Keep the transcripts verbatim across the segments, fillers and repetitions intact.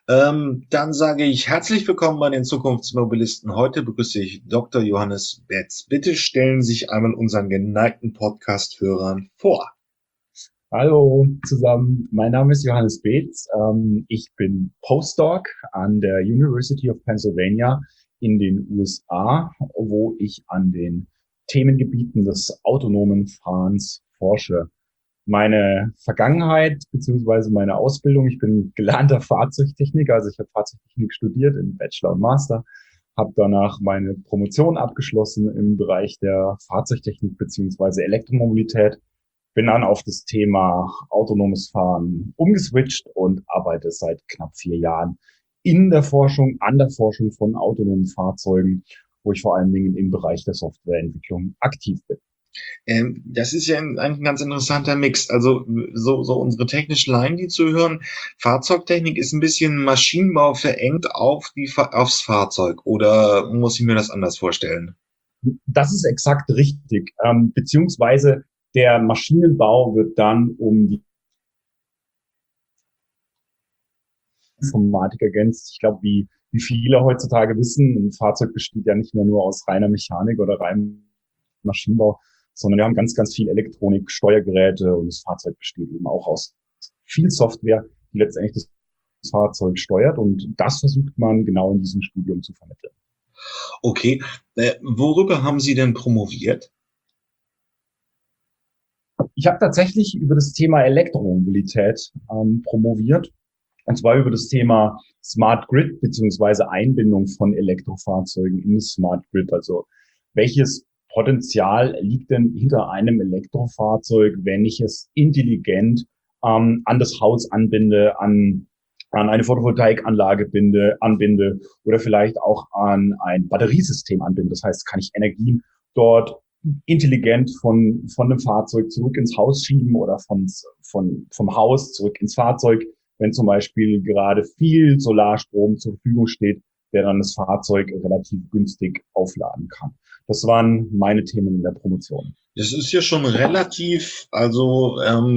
Ähm, dann sage ich herzlich willkommen bei den Zukunftsmobilisten. Heute begrüße ich Doktor Johannes Betz. Bitte stellen Sie sich einmal unseren geneigten Podcast-Hörern vor. Hallo zusammen, mein Name ist Johannes Beetz. Ähm, ich bin Postdoc an der University of Pennsylvania in den U S A, wo ich an den Themengebieten des autonomen Fahrens forsche. Meine Vergangenheit beziehungsweise meine Ausbildung, ich bin gelernter Fahrzeugtechniker, also ich habe Fahrzeugtechnik studiert im Bachelor und Master, habe danach meine Promotion abgeschlossen im Bereich der Fahrzeugtechnik beziehungsweise Elektromobilität, bin dann auf das Thema autonomes Fahren umgeswitcht und arbeite seit knapp vier Jahren in der Forschung, an der Forschung von autonomen Fahrzeugen, wo ich vor allen Dingen im Bereich der Softwareentwicklung aktiv bin. Ähm, das ist ja ein, eigentlich ein ganz interessanter Mix. Also so, so unsere technischen Laien, die zuhören, Fahrzeugtechnik ist ein bisschen Maschinenbau verengt auf die, Fa- aufs Fahrzeug. Oder muss ich mir das anders vorstellen? Das ist exakt richtig, ähm, beziehungsweise der Maschinenbau wird dann um die Informatik ergänzt. Ich glaube, wie, wie viele heutzutage wissen, ein Fahrzeug besteht ja nicht mehr nur aus reiner Mechanik oder reinem Maschinenbau, sondern wir haben ganz, ganz viel Elektronik, Steuergeräte, und das Fahrzeug besteht eben auch aus viel Software, die letztendlich das Fahrzeug steuert, und das versucht man genau in diesem Studium zu vermitteln. Okay, äh, worüber haben Sie denn promoviert? Ich habe tatsächlich über das Thema Elektromobilität ähm, promoviert, und zwar über das Thema Smart Grid beziehungsweise Einbindung von Elektrofahrzeugen in das Smart Grid. Also welches Potenzial liegt denn hinter einem Elektrofahrzeug, wenn ich es intelligent ähm, an das Haus anbinde, an, an eine Photovoltaikanlage binde, anbinde oder vielleicht auch an ein Batteriesystem anbinde. Das heißt, kann ich Energien dort intelligent von, von dem Fahrzeug zurück ins Haus schieben oder von, von, vom Haus zurück ins Fahrzeug, wenn zum Beispiel gerade viel Solarstrom zur Verfügung steht, der dann das Fahrzeug relativ günstig aufladen kann. Das waren meine Themen in der Promotion. Das ist ja schon relativ, also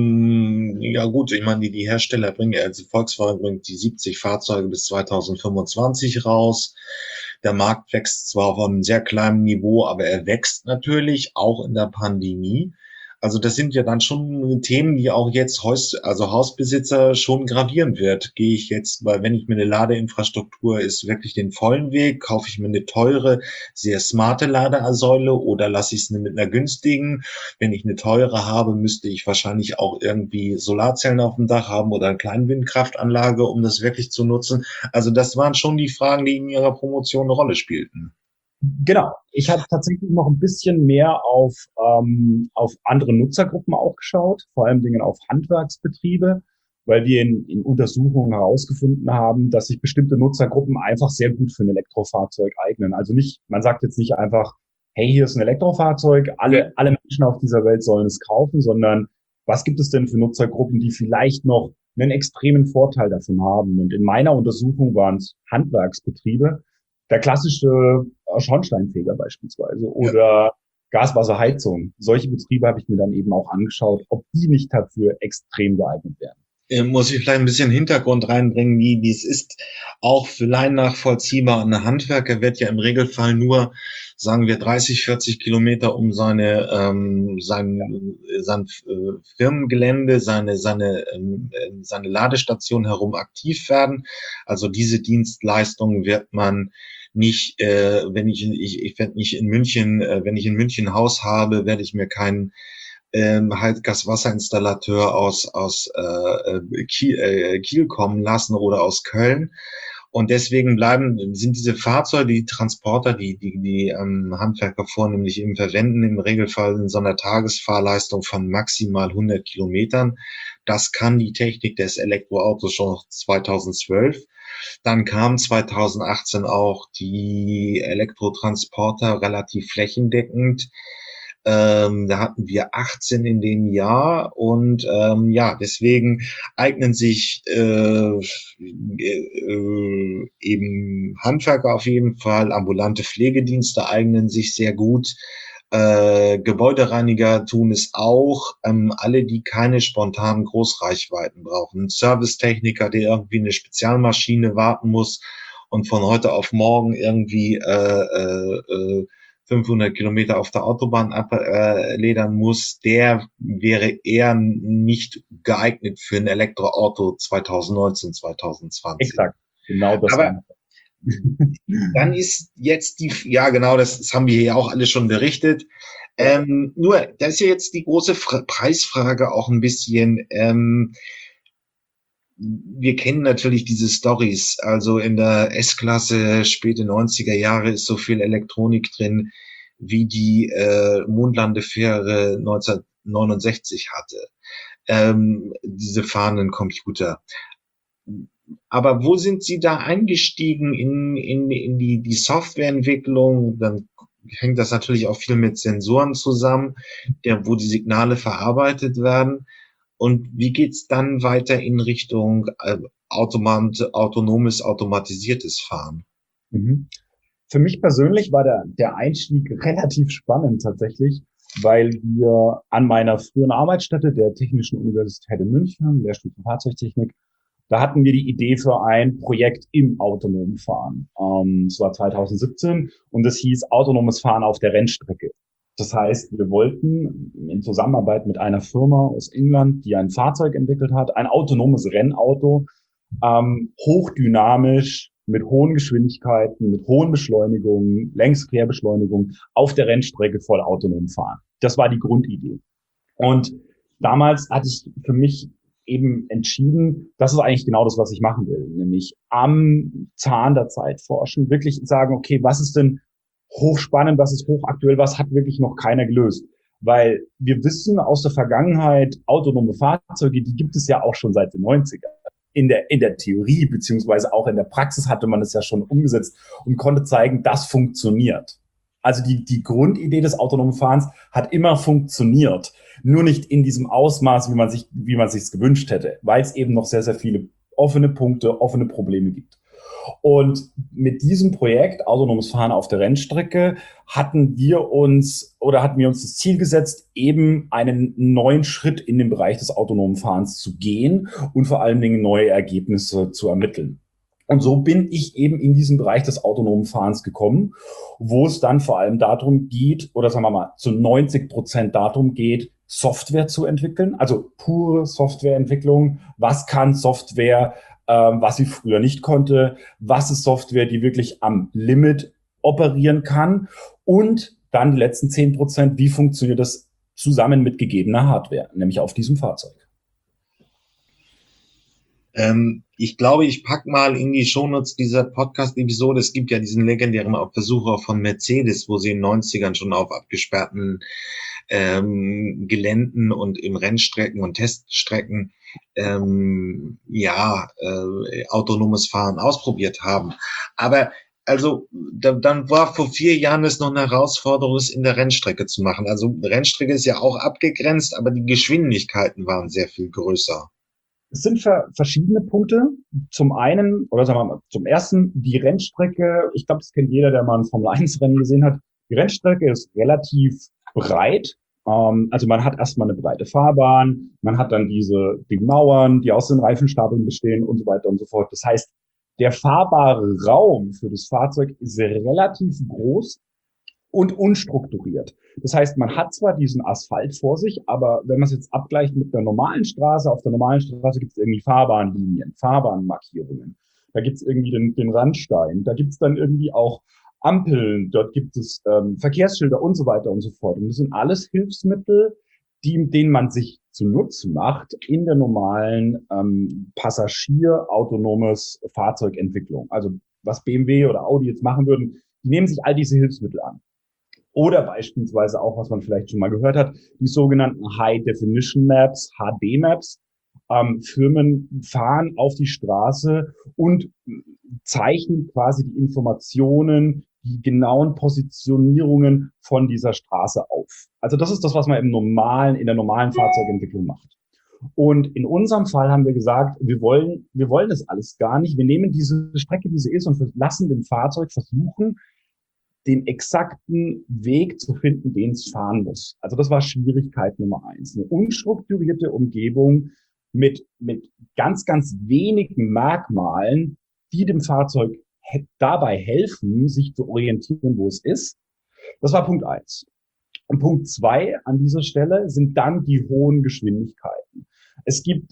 ähm, ja gut, ich meine, die, die Hersteller bringen, ja, also Volkswagen bringt die siebzig Fahrzeuge bis zweitausendfünfundzwanzig raus. Der Markt wächst zwar auf einem sehr kleinen Niveau, aber er wächst natürlich auch in der Pandemie. Also das sind ja dann schon Themen, die auch jetzt Haus, also Hausbesitzer schon gravieren wird. Gehe ich jetzt, weil wenn ich mir eine Ladeinfrastruktur ist, wirklich den vollen Weg, kaufe ich mir eine teure, sehr smarte Ladesäule oder lasse ich es mit einer günstigen? Wenn ich eine teure habe, müsste ich wahrscheinlich auch irgendwie Solarzellen auf dem Dach haben oder eine kleine Windkraftanlage, um das wirklich zu nutzen. Also das waren schon die Fragen, die in Ihrer Promotion eine Rolle spielten. Genau. Ich habe tatsächlich noch ein bisschen mehr auf, ähm, auf andere Nutzergruppen auch geschaut, vor allem Dingen auf Handwerksbetriebe, weil wir in, in Untersuchungen herausgefunden haben, dass sich bestimmte Nutzergruppen einfach sehr gut für ein Elektrofahrzeug eignen. Also nicht, man sagt jetzt nicht einfach, hey, hier ist ein Elektrofahrzeug, alle, alle Menschen auf dieser Welt sollen es kaufen, sondern was gibt es denn für Nutzergruppen, die vielleicht noch einen extremen Vorteil davon haben? Und in meiner Untersuchung waren es Handwerksbetriebe, der klassische Schornsteinfeger beispielsweise Ja. oder Gaswasserheizung. Solche Betriebe habe ich mir dann eben auch angeschaut, ob die nicht dafür extrem geeignet wären. Äh, muss ich vielleicht ein bisschen Hintergrund reinbringen, wie, wie es ist. Auch für Laien nachvollziehbar. Ein Handwerker wird ja im Regelfall nur, sagen wir, dreißig, vierzig Kilometer um seine, ähm, sein, sein äh, Firmengelände, seine, seine, ähm, äh, seine Ladestation herum aktiv werden. Also diese Dienstleistungen wird man nicht, äh, wenn ich, ich, ich werde nicht in München, äh, wenn ich in München ein Haus habe, werde ich mir keinen ähm, halt Gaswasserinstallateur aus, aus äh, äh, Kiel, äh, Kiel kommen lassen oder aus Köln. Und deswegen bleiben, sind diese Fahrzeuge, die Transporter, die, die, die ähm, Handwerker vornehmlich eben verwenden, im Regelfall in so einer Tagesfahrleistung von maximal hundert Kilometern. Das kann die Technik des Elektroautos schon zweitausendzwölf. Dann kam zweitausendachtzehn auch die Elektrotransporter relativ flächendeckend. Ähm, da hatten wir achtzehn in dem Jahr und ähm, ja, deswegen eignen sich äh, äh, eben Handwerker auf jeden Fall, ambulante Pflegedienste eignen sich sehr gut. Äh, Gebäudereiniger tun es auch. Ähm, alle, die keine spontanen Großreichweiten brauchen. Ein Servicetechniker, der irgendwie eine Spezialmaschine warten muss und von heute auf morgen irgendwie äh, äh, äh, fünfhundert Kilometer auf der Autobahn abledern muss, der wäre eher nicht geeignet für ein Elektroauto zwanzig neunzehn, zwanzig zwanzig. Exakt. Genau das. Aber dann ist jetzt die, ja genau, das, das haben wir hier auch alle schon berichtet. Ja. Ähm, nur, da ist ja jetzt die große Fra- Preisfrage auch ein bisschen. Ähm, wir kennen natürlich diese Stories. Also in der S-Klasse, späte neunziger Jahre ist so viel Elektronik drin, wie die äh, Mondlandefähre neunzehnhundertneunundsechzig hatte. Ähm, diese fahrenden Computer. Aber wo sind Sie da eingestiegen in, in, in die, die Softwareentwicklung? Dann hängt das natürlich auch viel mit Sensoren zusammen, der, wo die Signale verarbeitet werden. Und wie geht's dann weiter in Richtung äh, automat, autonomes, automatisiertes Fahren? Mhm. Für mich persönlich war der, der Einstieg relativ spannend tatsächlich, weil wir an meiner früheren Arbeitsstätte der Technischen Universität in München, Lehrstuhl für Fahrzeugtechnik, da hatten wir die Idee für ein Projekt im autonomen Fahren. Ähm, es war zwanzig siebzehn und es hieß autonomes Fahren auf der Rennstrecke. Das heißt, wir wollten in Zusammenarbeit mit einer Firma aus England, die ein Fahrzeug entwickelt hat, ein autonomes Rennauto, ähm, hochdynamisch, mit hohen Geschwindigkeiten, mit hohen Beschleunigungen, Längs-Querbeschleunigungen auf der Rennstrecke voll autonom fahren. Das war die Grundidee. Und damals hatte ich für mich eben entschieden, das ist eigentlich genau das, was ich machen will, nämlich am Zahn der Zeit forschen, wirklich sagen, okay, was ist denn hochspannend, was ist hochaktuell, was hat wirklich noch keiner gelöst? Weil wir wissen aus der Vergangenheit, autonome Fahrzeuge, die gibt es ja auch schon seit den neunzigern. In der, in der Theorie beziehungsweise auch in der Praxis hatte man es ja schon umgesetzt und konnte zeigen, das funktioniert. Also die, die Grundidee des autonomen Fahrens hat immer funktioniert, nur nicht in diesem Ausmaß, wie man sich, wie man sich gewünscht hätte, weil es eben noch sehr, sehr viele offene Punkte, offene Probleme gibt. Und mit diesem Projekt Autonomes Fahren auf der Rennstrecke hatten wir uns oder hatten wir uns das Ziel gesetzt, eben einen neuen Schritt in den Bereich des autonomen Fahrens zu gehen und vor allen Dingen neue Ergebnisse zu ermitteln. Und so bin ich eben in diesen Bereich des autonomen Fahrens gekommen, wo es dann vor allem darum geht, oder sagen wir mal, zu neunzig Prozent darum geht, Software zu entwickeln, also pure Softwareentwicklung. Was kann Software, ähm, was sie früher nicht konnte? Was ist Software, die wirklich am Limit operieren kann? Und dann die letzten zehn Prozent, wie funktioniert das zusammen mit gegebener Hardware, nämlich auf diesem Fahrzeug? Ähm, ich glaube, ich pack mal in die Shownotes dieser Podcast-Episode. Es gibt ja diesen legendären Versuch von Mercedes, wo sie in den neunzigern schon auf abgesperrten ähm, Geländen und im Rennstrecken und Teststrecken ähm, ja äh, autonomes Fahren ausprobiert haben. Aber also da, dann war vor vier Jahren es noch eine Herausforderung, es in der Rennstrecke zu machen. Also Rennstrecke ist ja auch abgegrenzt, aber die Geschwindigkeiten waren sehr viel größer. Es sind ver verschiedene Punkte. Zum einen, oder sagen wir mal, zum ersten, die Rennstrecke, ich glaube, das kennt jeder, der mal ein Formel eins Rennen gesehen hat. Die Rennstrecke ist relativ breit. Ähm, also man hat erstmal eine breite Fahrbahn, man hat dann diese die Mauern, die aus den Reifenstapeln bestehen und so weiter und so fort. Das heißt, der fahrbare Raum für das Fahrzeug ist relativ groß und unstrukturiert. Das heißt, man hat zwar diesen Asphalt vor sich, aber wenn man es jetzt abgleicht mit der normalen Straße, auf der normalen Straße gibt es irgendwie Fahrbahnlinien, Fahrbahnmarkierungen. Da gibt es irgendwie den, den Randstein, da gibt es dann irgendwie auch Ampeln, dort gibt es ähm, Verkehrsschilder und so weiter und so fort. Und das sind alles Hilfsmittel, die, denen man sich zunutze macht in der normalen ähm, Passagier-autonomes Fahrzeugentwicklung. Also was B M W oder Audi jetzt machen würden, die nehmen sich all diese Hilfsmittel an. Oder beispielsweise auch, was man vielleicht schon mal gehört hat, die sogenannten High Definition Maps, H D Maps. Ähm, Firmen fahren auf die Straße und zeichnen quasi die Informationen, die genauen Positionierungen von dieser Straße auf. Also das ist das, was man im normalen, in der normalen Fahrzeugentwicklung macht. Und in unserem Fall haben wir gesagt, wir wollen, wir wollen das alles gar nicht. Wir nehmen diese Strecke, wie sie ist, und lassen dem Fahrzeug versuchen, den exakten Weg zu finden, den es fahren muss. Also das war Schwierigkeit Nummer eins. Eine unstrukturierte Umgebung mit, mit ganz, ganz wenigen Merkmalen, die dem Fahrzeug he- dabei helfen, sich zu orientieren, wo es ist. Das war Punkt eins. Und Punkt zwei an dieser Stelle sind dann die hohen Geschwindigkeiten. Es gibt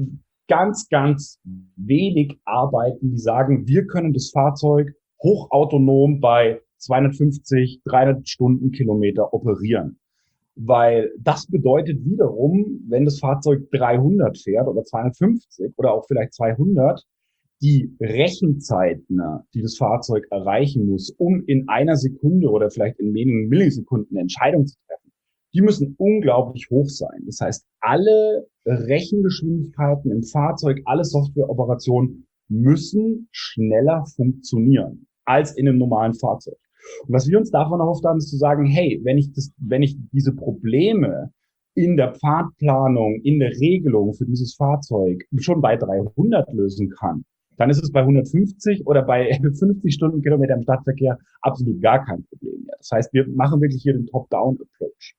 ganz, ganz wenig Arbeiten, die sagen, wir können das Fahrzeug hochautonom bei zweihundertfünfzig, dreihundert Stundenkilometer operieren. Weil das bedeutet wiederum, wenn das Fahrzeug dreihundert fährt oder zweihundertfünfzig oder auch vielleicht zweihundert, die Rechenzeiten, die das Fahrzeug erreichen muss, um in einer Sekunde oder vielleicht in wenigen Millisekunden eine Entscheidung zu treffen, die müssen unglaublich hoch sein. Das heißt, alle Rechengeschwindigkeiten im Fahrzeug, alle Softwareoperationen müssen schneller funktionieren als in einem normalen Fahrzeug. Und was wir uns davon erhofft haben, ist zu sagen, hey, wenn ich das, wenn ich diese Probleme in der Pfadplanung, in der Regelung für dieses Fahrzeug schon bei dreihundert lösen kann, dann ist es bei hundertfünfzig oder bei fünfzig Stundenkilometer im Stadtverkehr absolut gar kein Problem mehr. Das heißt, wir machen wirklich hier den Top-Down-Approach.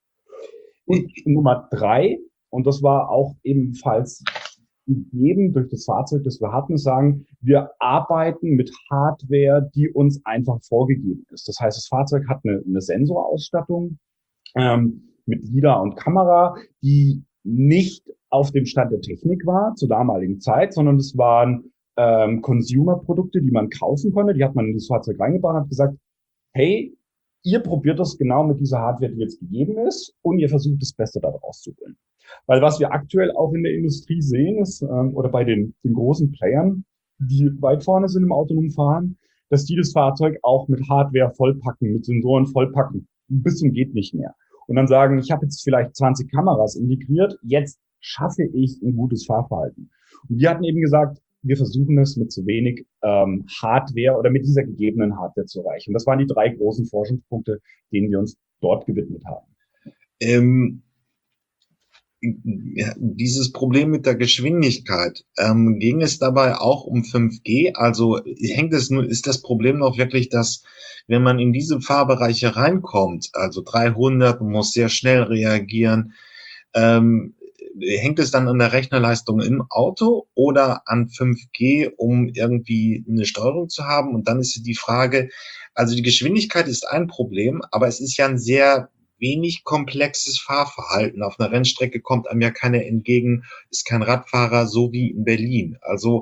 Und Nummer drei, und das war auch ebenfalls gegeben durch das Fahrzeug, das wir hatten, sagen, wir arbeiten mit Hardware, die uns einfach vorgegeben ist. Das heißt, das Fahrzeug hat eine, eine Sensorausstattung ähm, mit LiDAR und Kamera, die nicht auf dem Stand der Technik war zur damaligen Zeit, sondern es waren ähm, Consumer-Produkte, die man kaufen konnte. Die hat man in das Fahrzeug reingebaut und hat gesagt, hey, ihr probiert das genau mit dieser Hardware, die jetzt gegeben ist, und ihr versucht das Beste daraus zu holen. Weil was wir aktuell auch in der Industrie sehen, ist, ähm, oder bei den, den großen Playern, die weit vorne sind im autonomen Fahren, dass die das Fahrzeug auch mit Hardware vollpacken, mit Sensoren vollpacken, bis zum geht nicht mehr. Und dann sagen, ich habe jetzt vielleicht zwanzig Kameras integriert, jetzt schaffe ich ein gutes Fahrverhalten. Und wir hatten eben gesagt, wir versuchen es mit so wenig ähm, Hardware oder mit dieser gegebenen Hardware zu erreichen. Das waren die drei großen Forschungspunkte, denen wir uns dort gewidmet haben. Ähm, ja, dieses Problem mit der Geschwindigkeit, ähm, ging es dabei auch um fünf G? Also hängt es nur, ist das Problem noch wirklich, dass wenn man in diese Fahrbereiche reinkommt, also dreihundert, man muss sehr schnell reagieren, ähm, hängt es dann an der Rechnerleistung im Auto oder an fünf G, um irgendwie eine Steuerung zu haben? Und dann ist die Frage, also die Geschwindigkeit ist ein Problem, aber es ist ja ein sehr wenig komplexes Fahrverhalten. Auf einer Rennstrecke kommt einem ja keiner entgegen, ist kein Radfahrer, so wie in Berlin. Also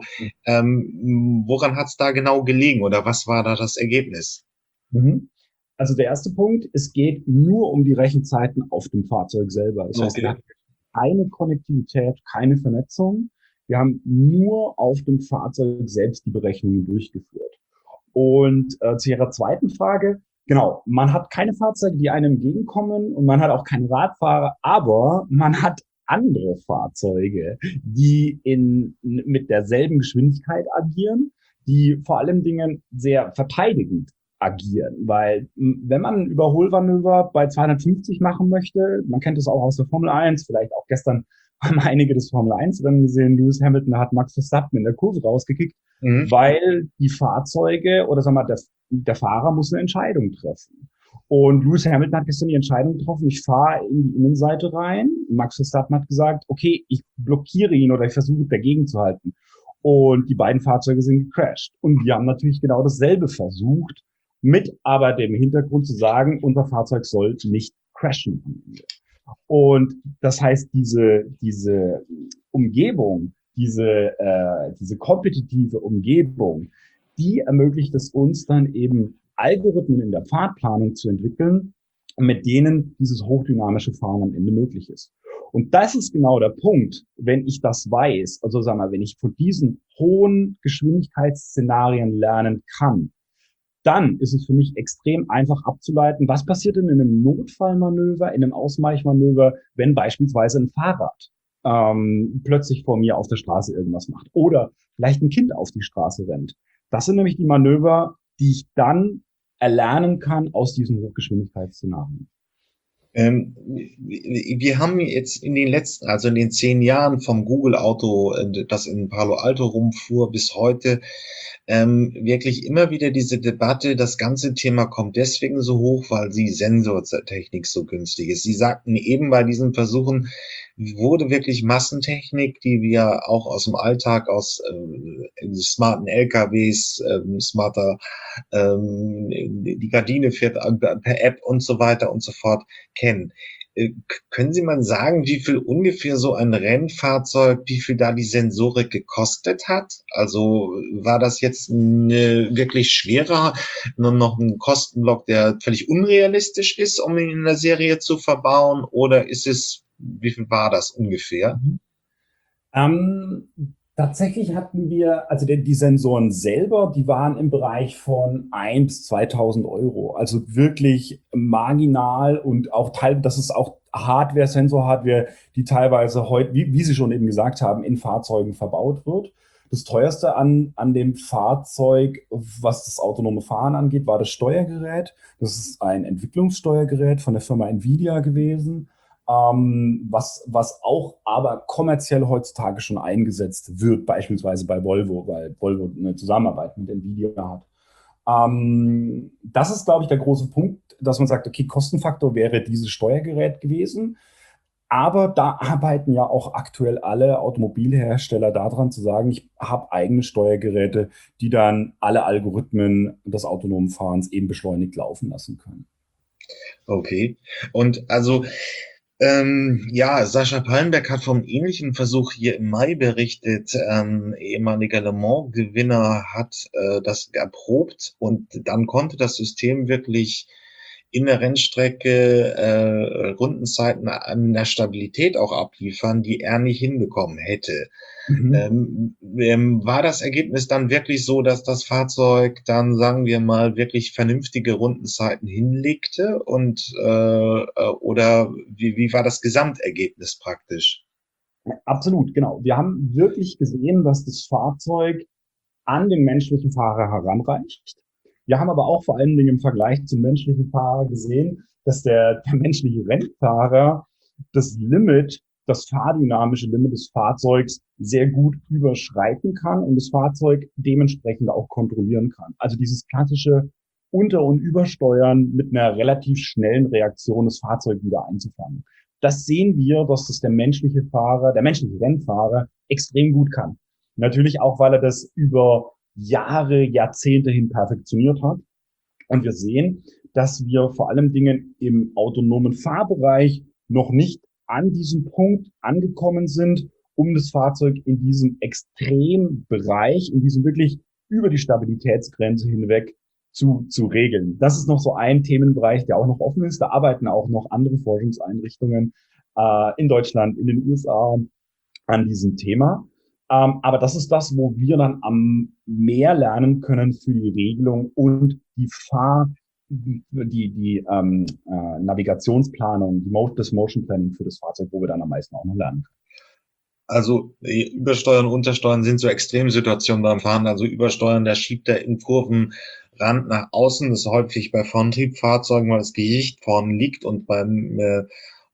ähm, woran hat es da genau gelegen oder was war da das Ergebnis? Mhm. Also der erste Punkt, es geht nur um die Rechenzeiten auf dem Fahrzeug selber. Das heißt, wir Okay. haben keine Konnektivität, keine Vernetzung. Wir haben nur auf dem Fahrzeug selbst die Berechnungen durchgeführt. Und äh, zu Ihrer zweiten Frage, genau, man hat keine Fahrzeuge, die einem entgegenkommen, und man hat auch keine Radfahrer, aber man hat andere Fahrzeuge, die in, mit derselben Geschwindigkeit agieren, die vor allem Dingen sehr verteidigend agieren, weil m, wenn man ein Überholmanöver bei zweihundertfünfzig machen möchte, man kennt das auch aus der Formel eins, vielleicht auch gestern haben einige das Formel eins Rennen gesehen, Lewis Hamilton hat Max Verstappen in der Kurve rausgekickt, Mhm. weil die Fahrzeuge oder sagen wir mal, der, der Fahrer muss eine Entscheidung treffen. Und Lewis Hamilton hat gestern die Entscheidung getroffen, ich fahre in die Innenseite rein. Max Verstappen hat gesagt, okay, ich blockiere ihn oder ich versuche dagegen zu halten. Und die beiden Fahrzeuge sind gecrashed. Und wir haben natürlich genau dasselbe versucht, mit aber dem Hintergrund zu sagen, unser Fahrzeug soll nicht crashen. Und das heißt, diese, diese Umgebung, diese, äh, diese kompetitive Umgebung, die ermöglicht es uns dann eben, Algorithmen in der Fahrtplanung zu entwickeln, mit denen dieses hochdynamische Fahren am Ende möglich ist. Und das ist genau der Punkt, wenn ich das weiß, also sagen wir, wenn ich von diesen hohen Geschwindigkeitsszenarien lernen kann, dann ist es für mich extrem einfach abzuleiten, was passiert denn in einem Notfallmanöver, in einem Ausweichmanöver, wenn beispielsweise ein Fahrrad ähm, plötzlich vor mir auf der Straße irgendwas macht oder vielleicht ein Kind auf die Straße rennt. Das sind nämlich die Manöver, die ich dann erlernen kann aus diesen Hochgeschwindigkeitsszenarien. Ähm, wir haben jetzt in den letzten, also in den zehn Jahren vom Google-Auto, äh, das in Palo Alto rumfuhr, bis heute, ähm, wirklich immer wieder diese Debatte, das ganze Thema kommt deswegen so hoch, weil die Sensortechnik so günstig ist. Sie sagten eben, bei diesen Versuchen wurde wirklich Massentechnik, die wir auch aus dem Alltag, aus äh, smarten L K Ws, ähm, smarter, ähm, die Gardine fährt per App und so weiter und so fort, kennen. Äh, Können Sie mal sagen, wie viel ungefähr so ein Rennfahrzeug, wie viel da die Sensorik gekostet hat? Also war das jetzt eine wirklich schwerer, nur noch ein Kostenblock, der völlig unrealistisch ist, um ihn in der Serie zu verbauen? Oder ist es, wie viel war das ungefähr? Mhm. Ähm, Tatsächlich hatten wir, also die, die Sensoren selber, die waren im Bereich von ein bis zweitausend Euro. Also wirklich marginal und auch Teil, das ist auch Hardware, Sensor-Hardware, die teilweise heute, wie, wie Sie schon eben gesagt haben, in Fahrzeugen verbaut wird. Das teuerste an, an dem Fahrzeug, was das autonome Fahren angeht, war das Steuergerät. Das ist ein Entwicklungssteuergerät von der Firma Nvidia gewesen, ähm, was, was auch aber kommerziell heutzutage schon eingesetzt wird, beispielsweise bei Volvo, weil Volvo eine Zusammenarbeit mit Nvidia hat. Ähm, das ist, glaube ich, der große Punkt, dass man sagt, okay, Kostenfaktor wäre dieses Steuergerät gewesen. Aber da arbeiten ja auch aktuell alle Automobilhersteller daran zu sagen, ich habe eigene Steuergeräte, die dann alle Algorithmen des autonomen Fahrens eben beschleunigt laufen lassen können. Okay. Und also, ähm, ja, Sascha Pallenberg hat vom ähnlichen Versuch hier im Mai berichtet. Ähm, ehemaliger Le Mans-Gewinner hat äh, das erprobt und dann konnte das System wirklich in der Rennstrecke äh, Rundenzeiten an der Stabilität auch abliefern, die er nicht hinbekommen hätte. Mhm. Ähm, ähm, war das Ergebnis dann wirklich so, dass das Fahrzeug dann, sagen wir mal, wirklich vernünftige Rundenzeiten hinlegte und äh, äh, oder wie, wie war das Gesamtergebnis praktisch? Absolut, genau. Wir haben wirklich gesehen, dass das Fahrzeug an den menschlichen Fahrer heranreicht. Wir haben aber auch vor allen Dingen im Vergleich zum menschlichen Fahrer gesehen, dass der, der menschliche Rennfahrer das Limit, das fahrdynamische Limit des Fahrzeugs sehr gut überschreiten kann und das Fahrzeug dementsprechend auch kontrollieren kann. Also dieses klassische Unter- und Übersteuern mit einer relativ schnellen Reaktion das Fahrzeug wieder einzufangen. Das sehen wir, dass das der menschliche Fahrer, der menschliche Rennfahrer extrem gut kann. Natürlich auch, weil er das über Jahre, Jahrzehnte hin perfektioniert hat. Und wir sehen, dass wir vor allem Dingen im autonomen Fahrbereich noch nicht an diesem Punkt angekommen sind, um das Fahrzeug in diesem Extrembereich, in diesem wirklich über die Stabilitätsgrenze hinweg zu, zu regeln. Das ist noch so ein Themenbereich, der auch noch offen ist. Da arbeiten auch noch andere Forschungseinrichtungen äh, in Deutschland, in den U S A an diesem Thema. Ähm, aber das ist das, wo wir dann am mehr lernen können für die Regelung und die Fahr, die, die ähm, äh, Navigationsplanung, die Mo das Motion Planning für das Fahrzeug, wo wir dann am meisten auch noch lernen können. Also äh, Übersteuern, Untersteuern sind so Extremsituationen beim Fahren. Also Übersteuern, da schiebt er im Kurvenrand nach außen. Das ist häufig bei Vortriebfahrzeugen, weil das Gewicht vorne liegt und beim äh,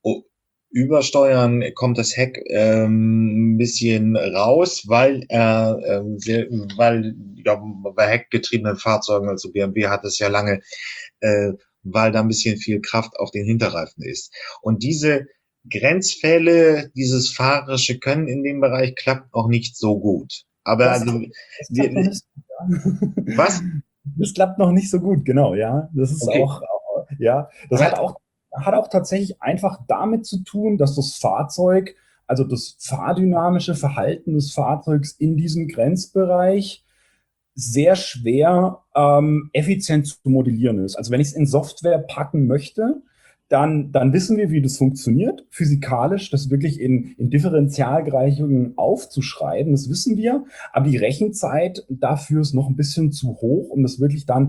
Übersteuern kommt das Heck ähm, ein bisschen raus, weil er ähm, sehr, weil ja, bei heckgetriebenen Fahrzeugen, also B M W hat es ja lange, äh, weil da ein bisschen viel Kraft auf den Hinterreifen ist. Und diese Grenzfälle, dieses fahrerische Können in dem Bereich klappt auch nicht so gut. Aber Das, also, das klappt noch wir, nicht so gut, ja. was? Das klappt noch nicht so gut, genau, ja. Das ist Okay. auch, ja, das hat Aber auch, hat auch tatsächlich einfach damit zu tun, dass das Fahrzeug, also das fahrdynamische Verhalten des Fahrzeugs in diesem Grenzbereich sehr schwer ähm, effizient zu modellieren ist. Also wenn ich es in Software packen möchte, dann, dann wissen wir, wie das funktioniert, physikalisch, das wirklich in, in Differentialgleichungen aufzuschreiben, das wissen wir. Aber die Rechenzeit dafür ist noch ein bisschen zu hoch, um das wirklich dann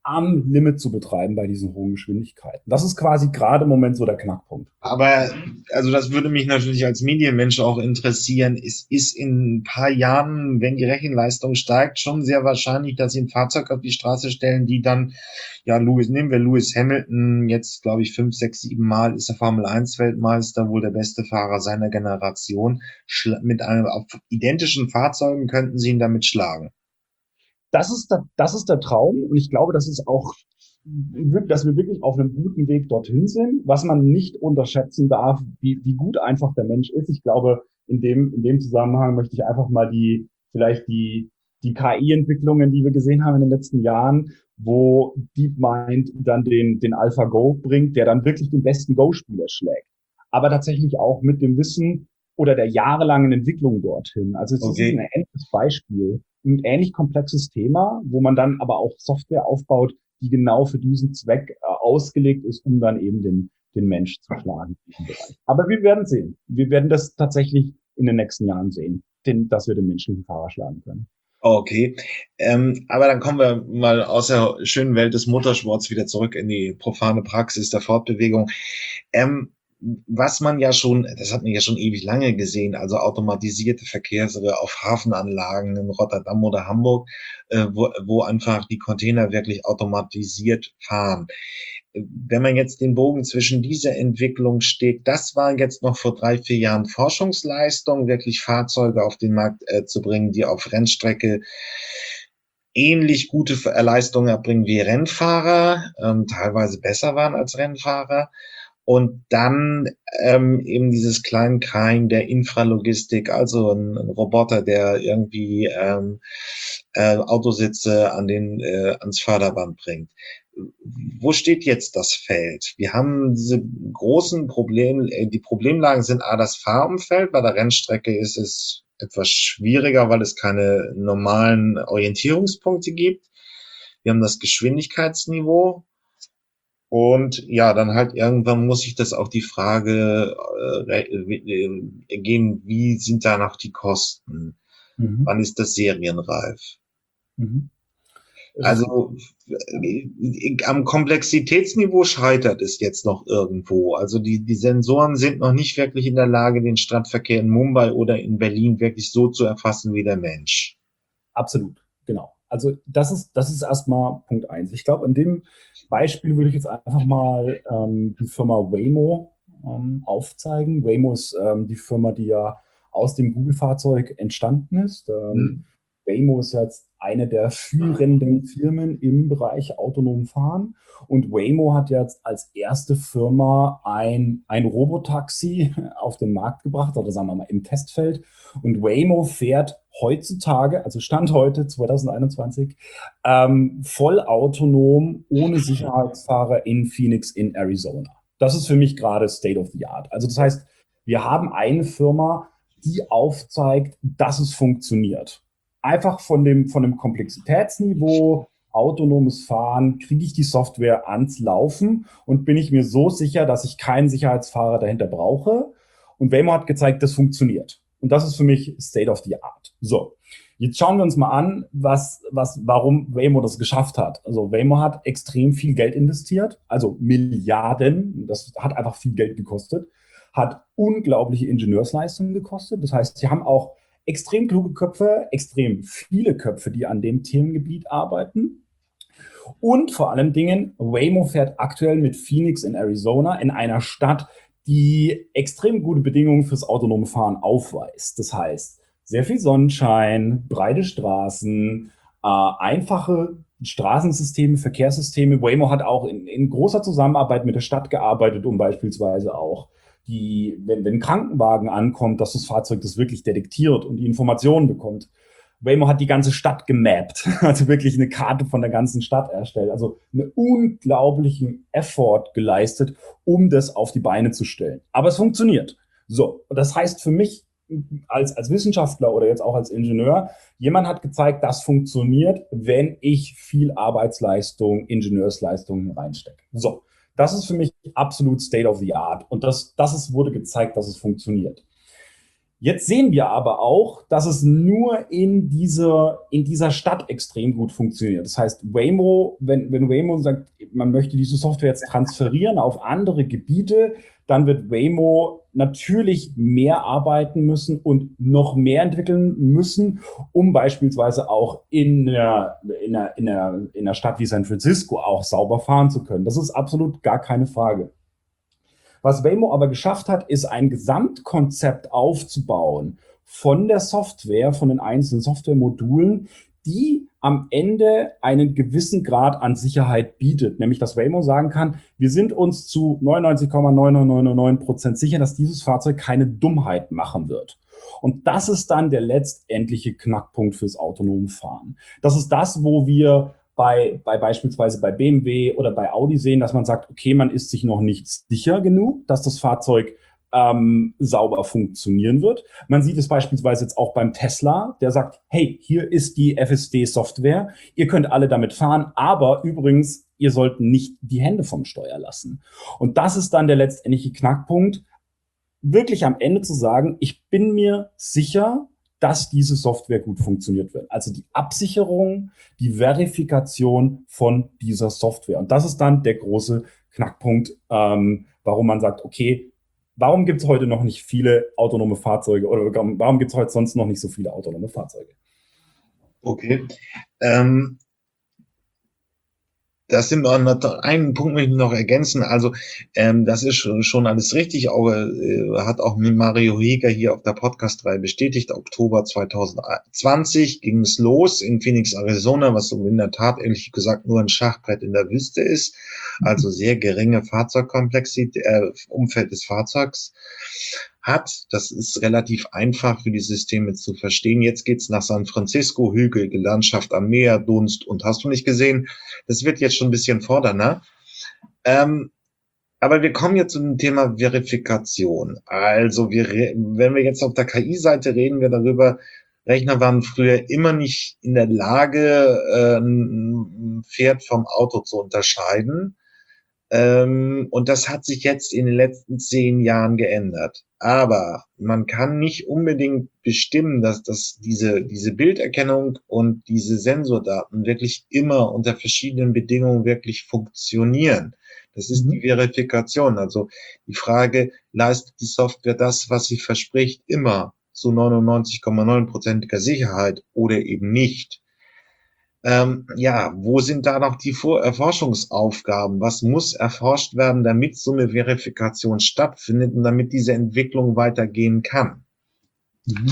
am Limit zu betreiben bei diesen hohen Geschwindigkeiten. Das ist quasi gerade im Moment so der Knackpunkt. Aber, also das würde mich natürlich als Medienmensch auch interessieren. Es ist in ein paar Jahren, wenn die Rechenleistung steigt, schon sehr wahrscheinlich, dass sie ein Fahrzeug auf die Straße stellen, die dann, ja, Lewis, nehmen wir Lewis Hamilton, jetzt glaube ich fünf, sechs, sieben Mal ist er Formel eins Weltmeister, wohl der beste Fahrer seiner Generation. Schla- Mit einem, auf identischen Fahrzeugen könnten sie ihn damit schlagen. Das ist der, das ist der Traum und ich glaube, das ist auch, dass wir wirklich auf einem guten Weg dorthin sind. Was man nicht unterschätzen darf, wie, wie gut einfach der Mensch ist. Ich glaube, in dem, in dem Zusammenhang möchte ich einfach mal die, vielleicht die, die K I-Entwicklungen, die wir gesehen haben in den letzten Jahren, wo DeepMind dann den, den AlphaGo bringt, der dann wirklich den besten Go-Spieler schlägt. Aber tatsächlich auch mit dem Wissen oder der jahrelangen Entwicklung dorthin. Also es ist ein Okay. ähnliches Beispiel, ein ähnlich komplexes Thema, wo man dann aber auch Software aufbaut, die genau für diesen Zweck äh, ausgelegt ist, um dann eben den, den Mensch zu schlagen in diesem Bereich. Aber wir werden sehen. Wir werden das tatsächlich in den nächsten Jahren sehen, den, dass wir den menschlichen Fahrer schlagen können. Okay, ähm, aber dann kommen wir mal aus der schönen Welt des Motorsports wieder zurück in die profane Praxis der Fortbewegung. Ähm, Was man ja schon, das hat man ja schon ewig lange gesehen, also automatisierte Verkehrsreihe auf Hafenanlagen in Rotterdam oder Hamburg, äh, wo, wo einfach die Container wirklich automatisiert fahren. Wenn man jetzt den Bogen zwischen dieser Entwicklung steht, das war jetzt noch vor drei, vier Jahren Forschungsleistung, wirklich Fahrzeuge auf den Markt äh, zu bringen, die auf Rennstrecke ähnlich gute Leistungen erbringen wie Rennfahrer, ähm, teilweise besser waren als Rennfahrer. Und dann ähm, eben dieses Kleinkreien der Infralogistik, also ein, ein Roboter, der irgendwie ähm, äh, Autositze an den äh, ans Förderband bringt. Wo steht jetzt das Feld? Wir haben diese großen Probleme, äh, die Problemlagen sind A, das Fahrumfeld. Bei der Rennstrecke ist es etwas schwieriger, weil es keine normalen Orientierungspunkte gibt. Wir haben das Geschwindigkeitsniveau. Und ja, dann halt irgendwann muss ich das auch die Frage äh, äh, gehen, wie sind da noch die Kosten? Mhm. Wann ist das serienreif? Mhm. Richtig. Also äh, am Komplexitätsniveau scheitert es jetzt noch irgendwo. Also die, die Sensoren sind noch nicht wirklich in der Lage, den Stadtverkehr in Mumbai oder in Berlin wirklich so zu erfassen wie der Mensch. Absolut, genau. Also das ist, das ist erstmal Punkt eins. Ich glaube, in dem Beispiel würde ich jetzt einfach mal ähm, die Firma Waymo ähm, aufzeigen. Waymo ist ähm, die Firma, die ja aus dem Google-Fahrzeug entstanden ist. Ähm, Hm? Waymo ist jetzt eine der führenden Firmen im Bereich autonomen Fahren. Und Waymo hat jetzt als erste Firma ein, ein Robotaxi auf den Markt gebracht, oder sagen wir mal im Testfeld. Und Waymo fährt heutzutage, also Stand heute zwanzig einundzwanzig, ähm, vollautonom ohne Sicherheitsfahrer in Phoenix in Arizona. Das ist für mich gerade State of the Art. Also das heißt, wir haben eine Firma, die aufzeigt, dass es funktioniert. Einfach von dem, von dem Komplexitätsniveau, autonomes Fahren, kriege ich die Software ans Laufen und bin ich mir so sicher, dass ich keinen Sicherheitsfahrer dahinter brauche. Und Waymo hat gezeigt, das funktioniert. Und das ist für mich State of the Art. So, jetzt schauen wir uns mal an, was, was, warum Waymo das geschafft hat. Also Waymo hat extrem viel Geld investiert, also Milliarden. Das hat einfach viel Geld gekostet, hat unglaubliche Ingenieursleistungen gekostet. Das heißt, sie haben auch extrem kluge Köpfe, extrem viele Köpfe, die an dem Themengebiet arbeiten. Und vor allen Dingen, Waymo fährt aktuell mit Phoenix in Arizona in einer Stadt, die extrem gute Bedingungen fürs autonome Fahren aufweist. Das heißt, sehr viel Sonnenschein, breite Straßen, äh, einfache Straßensysteme, Verkehrssysteme. Waymo hat auch in, in großer Zusammenarbeit mit der Stadt gearbeitet, um beispielsweise auch die, wenn, wenn ein Krankenwagen ankommt, dass das Fahrzeug das wirklich detektiert und die Informationen bekommt. Waymo hat die ganze Stadt gemappt, also wirklich eine Karte von der ganzen Stadt erstellt, also einen unglaublichen Effort geleistet, um das auf die Beine zu stellen. Aber es funktioniert. So, und das heißt für mich als, als Wissenschaftler oder jetzt auch als Ingenieur, jemand hat gezeigt, das funktioniert, wenn ich viel Arbeitsleistung, Ingenieursleistung reinstecke. So, das ist für mich absolut State of the Art und das, das ist, wurde gezeigt, dass es funktioniert. Jetzt sehen wir aber auch, dass es nur in dieser, in dieser Stadt extrem gut funktioniert. Das heißt, Waymo, wenn, wenn Waymo sagt, man möchte diese Software jetzt transferieren auf andere Gebiete, dann wird Waymo natürlich mehr arbeiten müssen und noch mehr entwickeln müssen, um beispielsweise auch in einer, in einer, in einer, in einer Stadt wie San Francisco auch sauber fahren zu können. Das ist absolut gar keine Frage. Was Waymo aber geschafft hat, ist ein Gesamtkonzept aufzubauen von der Software, von den einzelnen Softwaremodulen, die am Ende einen gewissen Grad an Sicherheit bietet. Nämlich, dass Waymo sagen kann, wir sind uns zu neunundneunzig Komma neun neun neun neun Prozent sicher, dass dieses Fahrzeug keine Dummheit machen wird. Und das ist dann der letztendliche Knackpunkt fürs autonome Fahren. Das ist das, wo wir bei, bei beispielsweise bei B M W oder bei Audi sehen, dass man sagt, okay, man ist sich noch nicht sicher genug, dass das Fahrzeug ähm, sauber funktionieren wird. Man sieht es beispielsweise jetzt auch beim Tesla, der sagt, hey, hier ist die F S D-Software, ihr könnt alle damit fahren, aber übrigens, ihr sollt nicht die Hände vom Steuer lassen. Und das ist dann der letztendliche Knackpunkt, wirklich am Ende zu sagen, ich bin mir sicher, dass diese Software gut funktioniert wird. Also die Absicherung, die Verifikation von dieser Software. Und das ist dann der große Knackpunkt, ähm, warum man sagt, okay, warum gibt es heute noch nicht viele autonome Fahrzeuge oder warum gibt es heute sonst noch nicht so viele autonome Fahrzeuge? Okay. Ähm, Das sind noch einen Punkt möchte ich noch ergänzen. Also ähm, das ist schon, schon alles richtig. Auch, äh, hat auch mit Mario Heger hier auf der Podcast-Reihe bestätigt. Oktober zwanzig zwanzig ging es los in Phoenix, Arizona, was so in der Tat ehrlich gesagt nur ein Schachbrett in der Wüste ist. Also sehr geringe Fahrzeugkomplexität, äh, Umfeld des Fahrzeugs hat. Das ist relativ einfach für die Systeme zu verstehen. Jetzt geht's nach San Francisco, hügelige Landschaft am Meer, Dunst und hast du nicht gesehen. Das wird jetzt schon ein bisschen fordernder. Ähm, aber wir kommen jetzt zu dem Thema Verifikation. Also wir, wenn wir jetzt auf der K I-Seite reden, wir darüber, Rechner waren früher immer nicht in der Lage, äh, ein Pferd vom Auto zu unterscheiden. Ähm, und das hat sich jetzt in den letzten zehn Jahren geändert. Aber man kann nicht unbedingt bestimmen, dass das diese, diese Bilderkennung und diese Sensordaten wirklich immer unter verschiedenen Bedingungen wirklich funktionieren. Das ist die Verifikation. Also die Frage, leistet die Software das, was sie verspricht, immer zu neunundneunzig Komma neun Prozentiger Sicherheit oder eben nicht? Ähm, ja, wo sind da noch die Vor Erforschungsaufgaben? Was muss erforscht werden, damit so eine Verifikation stattfindet und damit diese Entwicklung weitergehen kann? Mhm.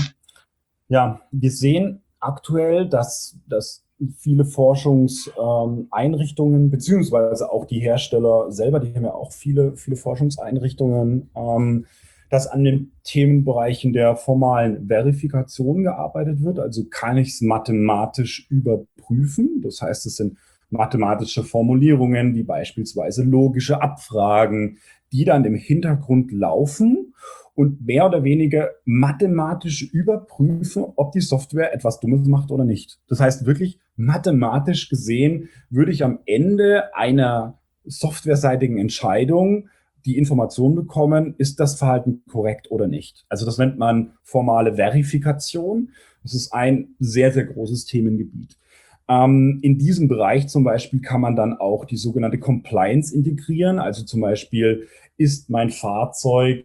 Ja, wir sehen aktuell, dass, dass viele Forschungseinrichtungen, ähm, beziehungsweise auch die Hersteller selber, die haben ja auch viele, viele Forschungseinrichtungen, ähm, dass an den Themenbereichen der formalen Verifikation gearbeitet wird. Also kann ich es mathematisch überprüfen? Das heißt, es sind mathematische Formulierungen, wie beispielsweise logische Abfragen, die dann im Hintergrund laufen und mehr oder weniger mathematisch überprüfen, ob die Software etwas Dummes macht oder nicht. Das heißt, wirklich mathematisch gesehen würde ich am Ende einer softwareseitigen Entscheidung die Information bekommen, ist das Verhalten korrekt oder nicht. Also das nennt man formale Verifikation. Das ist ein sehr, sehr großes Themengebiet. Ähm, in diesem Bereich zum Beispiel kann man dann auch die sogenannte Compliance integrieren. Also zum Beispiel, ist mein Fahrzeug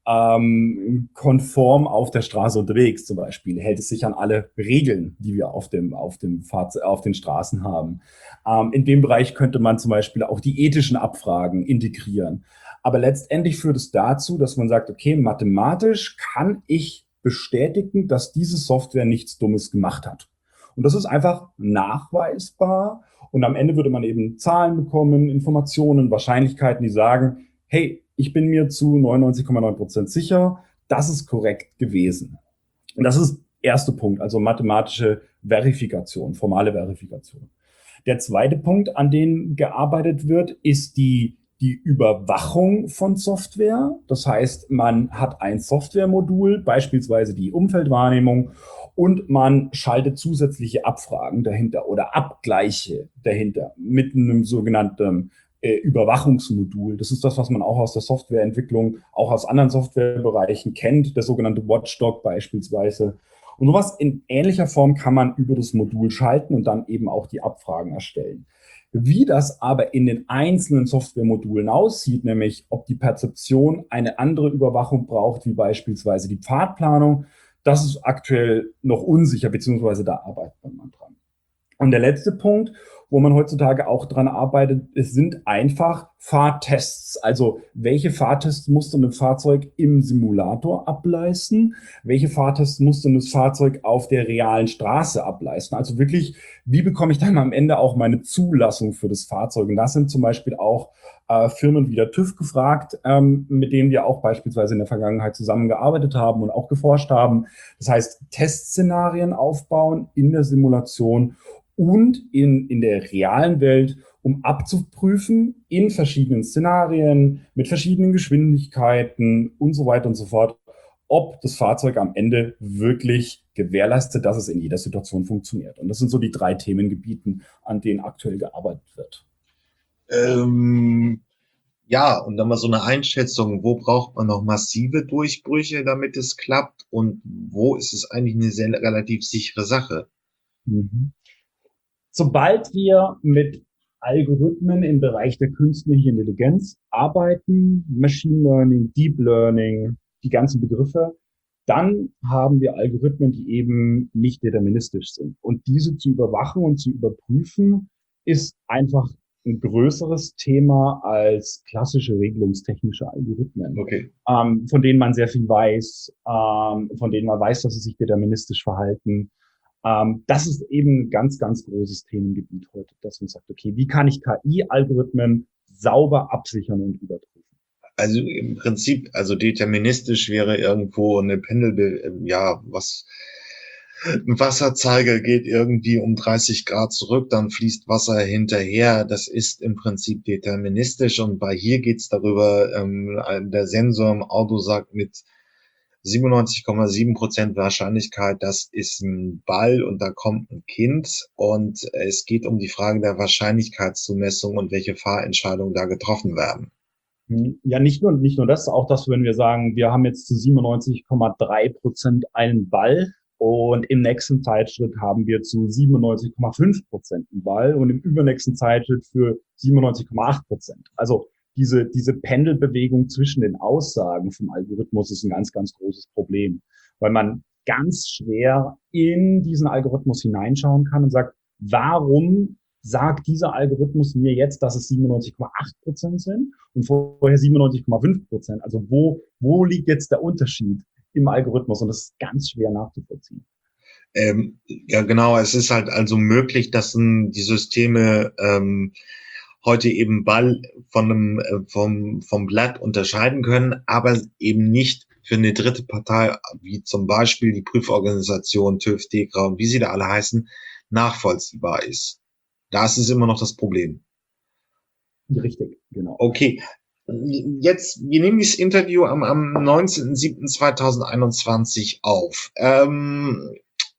ähm, konform auf der Straße unterwegs zum Beispiel? Hält es sich an alle Regeln, die wir auf, dem, auf, dem Fahrze- auf den Straßen haben? Ähm, in dem Bereich könnte man zum Beispiel auch die ethischen Abfragen integrieren. Aber letztendlich führt es dazu, dass man sagt, okay, mathematisch kann ich bestätigen, dass diese Software nichts Dummes gemacht hat. Und das ist einfach nachweisbar. Und am Ende würde man eben Zahlen bekommen, Informationen, Wahrscheinlichkeiten, die sagen, hey, ich bin mir zu neunundneunzig Komma neun Prozent sicher, das ist korrekt gewesen. Und das ist der erste Punkt, also mathematische Verifikation, formale Verifikation. Der zweite Punkt, an dem gearbeitet wird, ist die, die Überwachung von Software. Das heißt, man hat ein Softwaremodul, beispielsweise die Umfeldwahrnehmung, und man schaltet zusätzliche Abfragen dahinter oder Abgleiche dahinter mit einem sogenannten äh, Überwachungsmodul. Das ist das, was man auch aus der Softwareentwicklung, auch aus anderen Softwarebereichen kennt, der sogenannte Watchdog beispielsweise. Und sowas in ähnlicher Form kann man über das Modul schalten und dann eben auch die Abfragen erstellen. Wie das aber in den einzelnen Softwaremodulen aussieht, nämlich ob die Perzeption eine andere Überwachung braucht, wie beispielsweise die Pfadplanung, das ist aktuell noch unsicher, beziehungsweise da arbeitet man dran. Und der letzte Punkt, wo man heutzutage auch dran arbeitet, es sind einfach Fahrtests. Also welche Fahrtests muss denn ein Fahrzeug im Simulator ableisten? Welche Fahrtests muss denn das Fahrzeug auf der realen Straße ableisten? Also wirklich, wie bekomme ich dann am Ende auch meine Zulassung für das Fahrzeug? Und das sind zum Beispiel auch äh, Firmen wie der TÜV gefragt, ähm, mit denen wir auch beispielsweise in der Vergangenheit zusammengearbeitet haben und auch geforscht haben. Das heißt, Testszenarien aufbauen in der Simulation und in, in der realen Welt, um abzuprüfen in verschiedenen Szenarien, mit verschiedenen Geschwindigkeiten und so weiter und so fort, ob das Fahrzeug am Ende wirklich gewährleistet, dass es in jeder Situation funktioniert. Und das sind so die drei Themengebieten, an denen aktuell gearbeitet wird. Ähm, ja, und dann mal so eine Einschätzung, wo braucht man noch massive Durchbrüche, damit es klappt, und wo ist es eigentlich eine sehr relativ sichere Sache? Mhm. Sobald wir mit Algorithmen im Bereich der künstlichen Intelligenz arbeiten, Machine Learning, Deep Learning, die ganzen Begriffe, dann haben wir Algorithmen, die eben nicht deterministisch sind. Und diese zu überwachen und zu überprüfen, ist einfach ein größeres Thema als klassische regelungstechnische Algorithmen, Okay. ähm, von denen man sehr viel weiß, ähm, von denen man weiß, dass sie sich deterministisch verhalten. Ähm, das ist eben ein ganz, ganz großes Themengebiet heute, dass man sagt, okay, wie kann ich K I-Algorithmen sauber absichern und überprüfen? Also im Prinzip, also deterministisch wäre irgendwo eine Pendel, ja, was, ein Wasserzeiger geht irgendwie um dreißig Grad zurück, dann fließt Wasser hinterher. Das ist im Prinzip deterministisch, und bei hier geht's darüber, ähm, der Sensor im Auto sagt mit siebenundneunzig Komma sieben Prozent Wahrscheinlichkeit, das ist ein Ball und da kommt ein Kind, und es geht um die Frage der Wahrscheinlichkeitszumessung und welche Fahrentscheidungen da getroffen werden. Ja, nicht nur, nicht nur das, auch das, wenn wir sagen, wir haben jetzt zu siebenundneunzig Komma drei Prozent einen Ball und im nächsten Zeitschritt haben wir zu siebenundneunzig Komma fünf Prozent einen Ball und im übernächsten Zeitschritt für siebenundneunzig Komma acht Prozent. Also diese, diese Pendelbewegung zwischen den Aussagen vom Algorithmus ist ein ganz, ganz großes Problem, weil man ganz schwer in diesen Algorithmus hineinschauen kann und sagt, warum sagt dieser Algorithmus mir jetzt, dass es siebenundneunzig Komma acht Prozent sind und vorher siebenundneunzig Komma fünf Prozent. Also wo, wo liegt jetzt der Unterschied im Algorithmus? Und das ist ganz schwer nachzuvollziehen. Ähm, ja, genau. Es ist halt also möglich, dass ähm, die Systeme ähm, heute eben Ball von einem, äh, vom, vom Blatt unterscheiden können, aber eben nicht für eine dritte Partei, wie zum Beispiel die Prüforganisation TÜV, DEKRA und wie sie da alle heißen, nachvollziehbar ist. Da ist es immer noch das Problem. Richtig, genau. Okay. Jetzt, wir nehmen dieses Interview am, am neunzehnten siebten zweitausendeinundzwanzig auf. Ähm,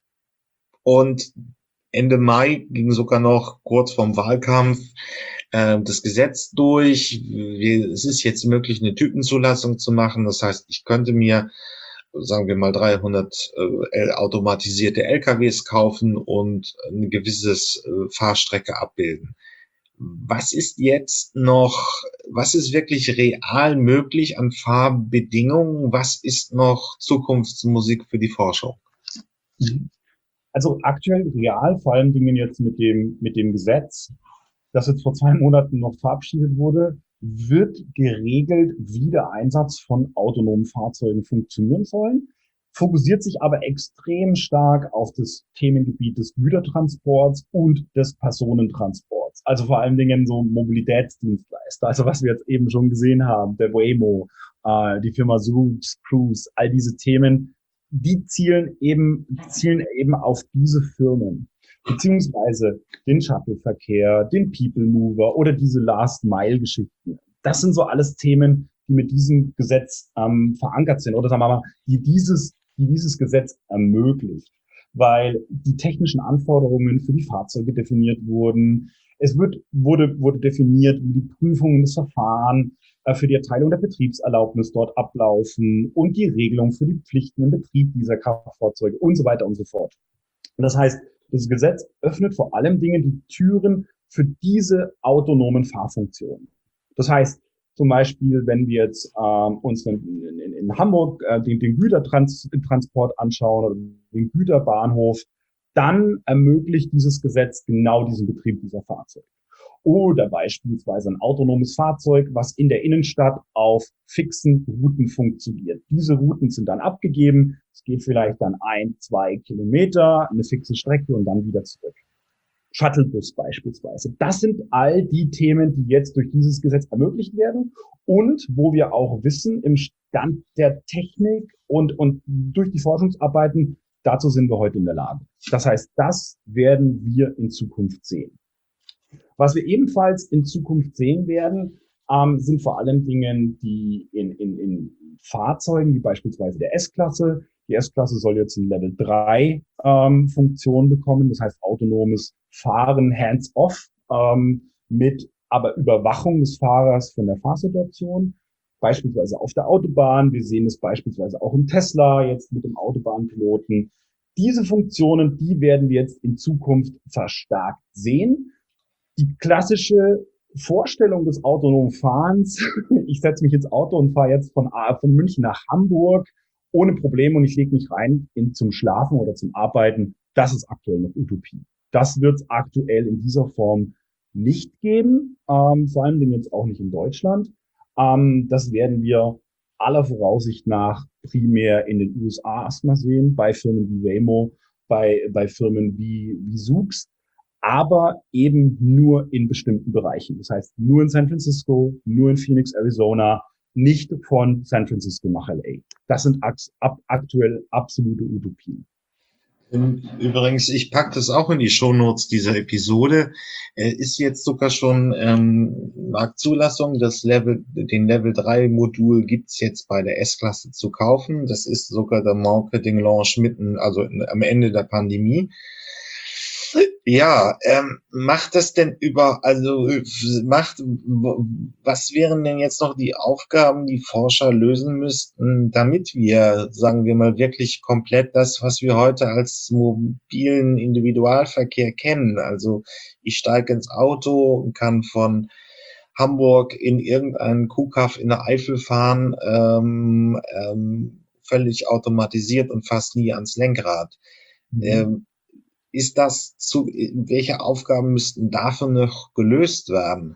und Ende Mai ging sogar noch kurz vorm Wahlkampf äh, das Gesetz durch. Wir, es ist jetzt möglich, eine Typenzulassung zu machen. Das heißt, ich könnte mir, sagen wir mal, dreihundert äh, automatisierte L K Ws kaufen und eine gewisse äh, Fahrstrecke abbilden. Was ist jetzt noch, was ist wirklich real möglich an Fahrbedingungen? Was ist noch Zukunftsmusik für die Forschung? Also aktuell real, vor allen Dingen jetzt mit dem, mit dem Gesetz, das jetzt vor zwei Monaten noch verabschiedet wurde, wird geregelt, wie der Einsatz von autonomen Fahrzeugen funktionieren soll, fokussiert sich aber extrem stark auf das Themengebiet des Gütertransports und des Personentransports. Also vor allen Dingen so Mobilitätsdienstleister, also was wir jetzt eben schon gesehen haben, der Waymo, äh, die Firma Zoox, Cruise, all diese Themen, die zielen eben, zielen eben auf diese Firmen, beziehungsweise den Shuttle-Verkehr, den People Mover oder diese Last-Mile-Geschichten. Das sind so alles Themen, die mit diesem Gesetz ähm, verankert sind oder sagen wir mal, die dieses, die dieses Gesetz ermöglicht, weil die technischen Anforderungen für die Fahrzeuge definiert wurden. Es wird, wurde, wurde definiert, wie die Prüfungen des Verfahrens äh, für die Erteilung der Betriebserlaubnis dort ablaufen und die Regelung für die Pflichten im Betrieb dieser Kraftfahrzeuge und so weiter und so fort. Und das heißt, das Gesetz öffnet vor allem Dingen die Türen für diese autonomen Fahrfunktionen. Das heißt, zum Beispiel, wenn wir jetzt ähm, uns in, in, in Hamburg äh, den, den Gütertransport anschauen oder den Güterbahnhof, dann ermöglicht dieses Gesetz genau diesen Betrieb dieser Fahrzeuge. Oder beispielsweise ein autonomes Fahrzeug, was in der Innenstadt auf fixen Routen funktioniert. Diese Routen sind dann abgegeben. Es geht vielleicht dann ein, zwei Kilometer, eine fixe Strecke und dann wieder zurück. Shuttlebus beispielsweise. Das sind all die Themen, die jetzt durch dieses Gesetz ermöglicht werden und wo wir auch wissen, im Stand der Technik und, und durch die Forschungsarbeiten, dazu sind wir heute in der Lage. Das heißt, das werden wir in Zukunft sehen. Was wir ebenfalls in Zukunft sehen werden, ähm, sind vor allem Dinge, die in, in, in Fahrzeugen, wie beispielsweise der S-Klasse. Die S-Klasse soll jetzt ein Level drei ähm, Funktion bekommen, das heißt autonomes Fahren hands-off ähm, mit aber Überwachung des Fahrers von der Fahrsituation, beispielsweise auf der Autobahn. Wir sehen es beispielsweise auch im Tesla jetzt mit dem Autobahnpiloten. Diese Funktionen, die werden wir jetzt in Zukunft verstärkt sehen. Die klassische Vorstellung des autonomen Fahrens, ich setze mich ins Auto und fahre jetzt von, von München nach Hamburg ohne Probleme und ich lege mich rein in, zum Schlafen oder zum Arbeiten, das ist aktuell noch Utopie. Das wird es aktuell in dieser Form nicht geben, ähm, vor allem jetzt auch nicht in Deutschland. Ähm, das werden wir aller Voraussicht nach primär in den U S A erstmal sehen, bei Firmen wie Waymo, bei, bei Firmen wie, wie Zoox, aber eben nur in bestimmten Bereichen. Das heißt, nur in San Francisco, nur in Phoenix, Arizona, nicht von San Francisco nach L A. Das sind aktuell absolute Utopien. Übrigens, ich packe das auch in die Shownotes dieser Episode. Er ist jetzt sogar schon ähm, Marktzulassung. Das Level, den Level drei Modul gibt's jetzt bei der S-Klasse zu kaufen. Das ist sogar der Marketing-Launch mitten, also am Ende der Pandemie. Ja, ähm, macht das denn über, also macht, was wären denn jetzt noch die Aufgaben, die Forscher lösen müssten, damit wir, sagen wir mal, wirklich komplett das, was wir heute als mobilen Individualverkehr kennen, also ich steige ins Auto und kann von Hamburg in irgendeinen Kuhkaff in der Eifel fahren, ähm, ähm, völlig automatisiert und fast nie ans Lenkrad. Mhm. Ähm, Ist das zu, welche Aufgaben müssten dafür noch gelöst werden?